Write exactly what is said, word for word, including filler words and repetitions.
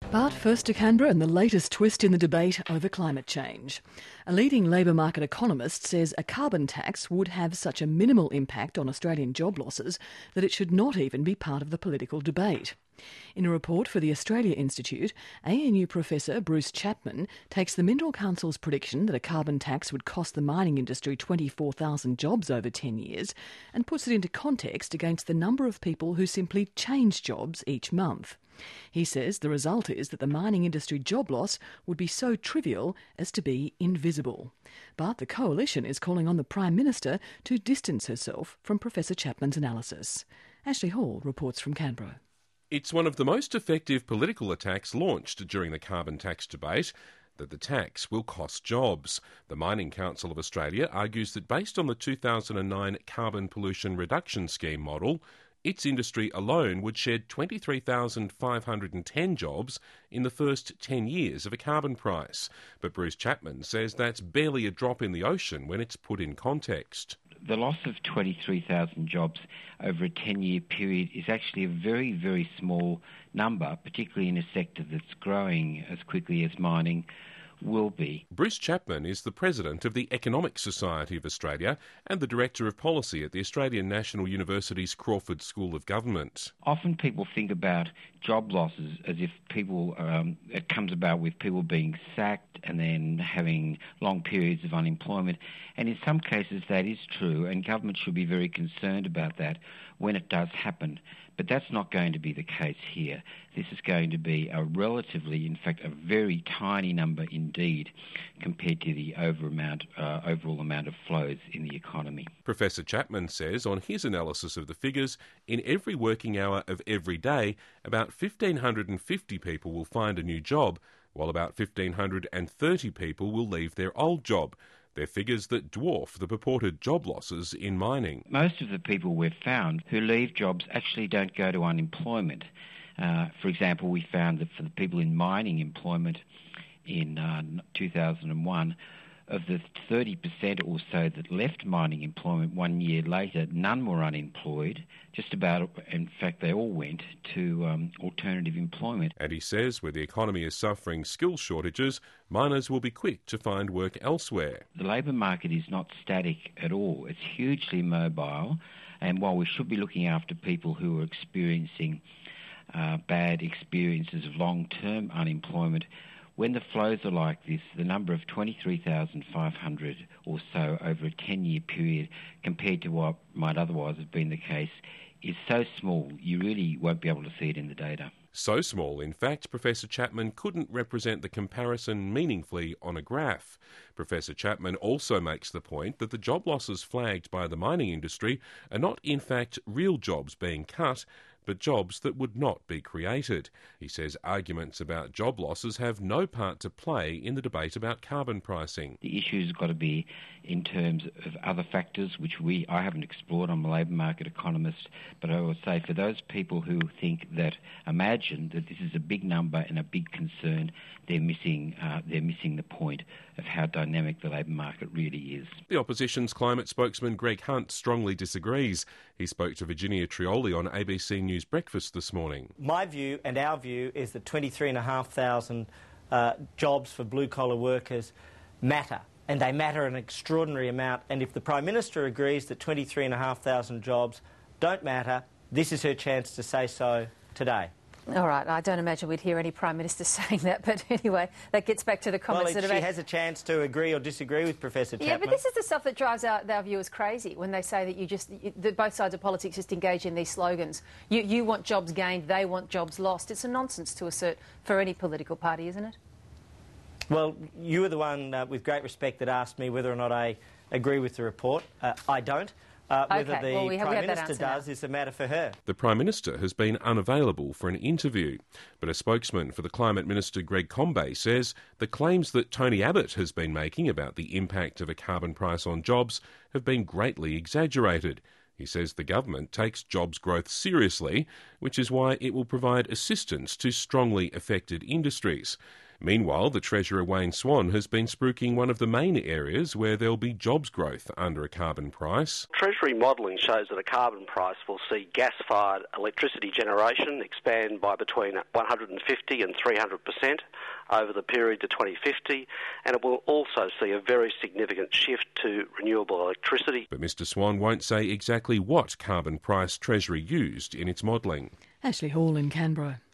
But first to Canberra and the latest twist in the debate over climate change. A leading labour market economist says a carbon tax would have such a minimal impact on Australian job losses that it should not even be part of the political debate. In a report for the Australia Institute, A N U professor Bruce Chapman takes the Mineral Council's prediction that a carbon tax would cost the mining industry twenty-four thousand jobs over ten years and puts it into context against the number of people who simply change jobs each month. He says the result is that the mining industry job loss would be so trivial as to be invisible. But the Coalition is calling on the Prime Minister to distance herself from Professor Chapman's analysis. Ashley Hall reports from Canberra. It's one of the most effective political attacks launched during the carbon tax debate, that the tax will cost jobs. The Mining Council of Australia argues that based on the two thousand nine Carbon Pollution Reduction Scheme model, its industry alone would shed twenty-three thousand five hundred ten jobs in the first ten years of a carbon price. But Bruce Chapman says that's barely a drop in the ocean when it's put in context. The loss of twenty-three thousand jobs over a ten-year period is actually a very, very small number, particularly in a sector that's growing as quickly as mining will be. Bruce Chapman is the President of the Economic Society of Australia and the Director of Policy at the Australian National University's Crawford School of Government. Often people think about job losses as if people, um, it comes about with people being sacked and then having long periods of unemployment. And in some cases that is true, and government should be very concerned about that when it does happen. But that's not going to be the case here. This is going to be a relatively, in fact, a very tiny number indeed compared to the over amount, uh, overall amount of flows in the economy. Professor Chapman says on his analysis of the figures, in every working hour of every day, about one thousand five hundred fifty people will find a new job, while about one thousand five hundred thirty people will leave their old job. They're figures that dwarf the purported job losses in mining. Most of the people we've found who leave jobs actually don't go to unemployment. Uh, for example, we found that for the people in mining employment in uh, two thousand one, of the thirty percent or so that left mining employment one year later, none were unemployed. Just about, in fact, they all went to um, alternative employment. And he says where the economy is suffering skills shortages, miners will be quick to find work elsewhere. The labour market is not static at all. It's hugely mobile. And while we should be looking after people who are experiencing uh, bad experiences of long-term unemployment, when the flows are like this, the number of twenty-three thousand five hundred or so over a ten-year period compared to what might otherwise have been the case is so small you really won't be able to see it in the data. So small, in fact, Professor Chapman couldn't represent the comparison meaningfully on a graph. Professor Chapman also makes the point that the job losses flagged by the mining industry are not in fact real jobs being cut, but jobs that would not be created. He says arguments about job losses have no part to play in the debate about carbon pricing. The issue's got to be in terms of other factors, which we I haven't explored. I'm a labour market economist, but I would say for those people who think that, imagine that this is a big number and a big concern, they're missing, uh, they're missing the point of how dynamic the labour market really is. The opposition's climate spokesman Greg Hunt strongly disagrees. He spoke to Virginia Trioli on A B C News Breakfast this morning. My view and our view is that twenty-three thousand five hundred uh, jobs for blue-collar workers matter, and they matter an extraordinary amount. And if the Prime Minister agrees that twenty-three thousand five hundred jobs don't matter, this is her chance to say so today. All right, I don't imagine we'd hear any Prime Minister saying that, but anyway, that gets back to the comments well, it, that she about... has a chance to agree or disagree with Professor Chapman. Yeah, but this is the stuff that drives our, our viewers crazy when they say that you just you, that both sides of politics just engage in these slogans. You, you want jobs gained, they want jobs lost. It's a nonsense to assert for any political party, isn't it? Well, you were the one, uh, with great respect, that asked me whether or not I agree with the report. Uh, I don't. Uh, whether okay. the well, we have, Prime we Minister does now. is a matter for her. The Prime Minister has been unavailable for an interview, but a spokesman for the Climate Minister Greg Combet says the claims that Tony Abbott has been making about the impact of a carbon price on jobs have been greatly exaggerated. He says the government takes jobs growth seriously, which is why it will provide assistance to strongly affected industries. Meanwhile, the Treasurer Wayne Swan has been spruiking one of the main areas where there'll be jobs growth under a carbon price. Treasury modelling shows that a carbon price will see gas-fired electricity generation expand by between one hundred fifty and three hundred percent over the period to twenty fifty, and it will also see a very significant shift to renewable electricity. But Mr Swan won't say exactly what carbon price Treasury used in its modelling. Ashley Hall in Canberra.